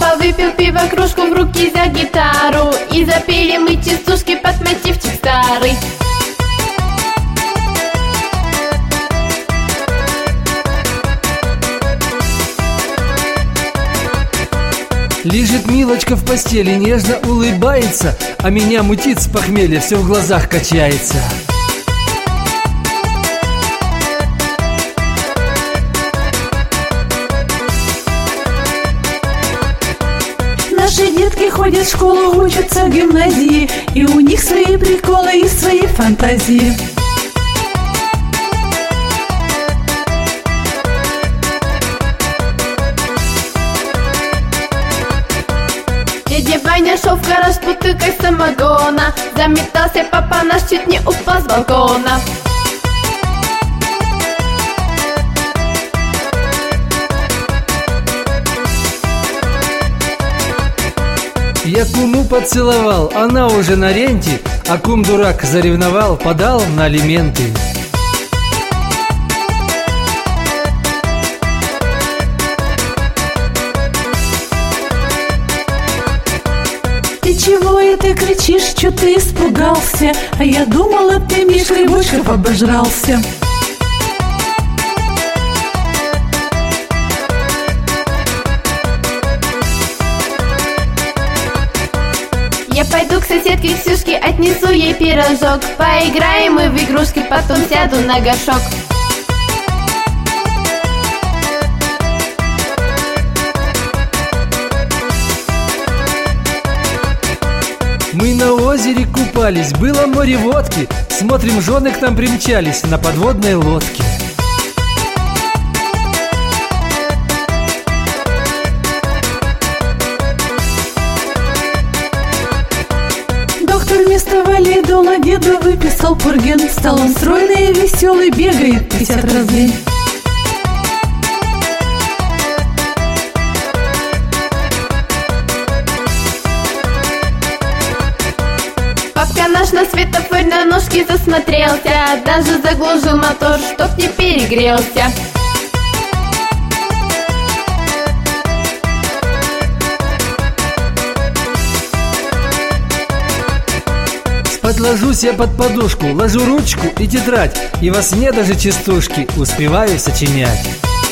Папа выпил пиво, кружку в руки, за гитару, и запели мы частушки под мотивчик старый. Лежит Милочка в постели, нежно улыбается, а меня мутит с похмелья, все в глазах качается. Наши детки ходят в школу, учатся в гимназии, и у них свои приколы и свои фантазии. Дядя Ваня шел в гараж с бутылкой самогона, заметался папа наш, чуть не упал с балкона. Я куму поцеловал, она уже на ренте, а кум-дурак заревновал, подал на алименты. Ты чего это кричишь, чё ты испугался? А я думала, ты Мишкой Бочков обожрался. Я пойду к соседке Ксюшке, отнесу ей пирожок. Поиграем мы в игрушки, потом сяду на горшок. Мы на озере купались, было море водки. Смотрим, жены к нам примчались на подводной лодке. Доктор вместо валидола деду выписал пурген. Стал он стройный и веселый, бегает 50 раз в день. Папка наш на светофоре на ножки засмотрелся, даже заглушил мотор, чтоб не перегрелся. Подложусь я под подушку, ложу ручку и тетрадь, и во сне даже частушки успеваю сочинять.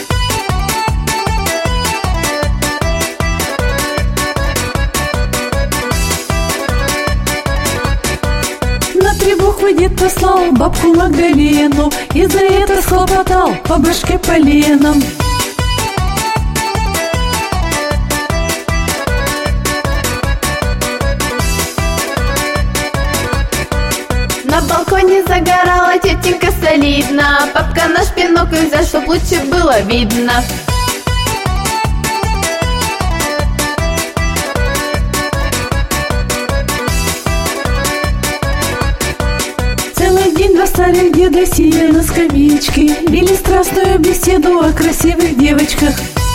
На 3 буквы дед послал бабку Магдалену, и за это схлопотал по башке поленом. На балконе загорала тетенька солидно, папка наш бинокль взял, чтоб лучше было видно. Целый день два старых деда сидели на скамеечке, вели страстную беседу о красивых девочках.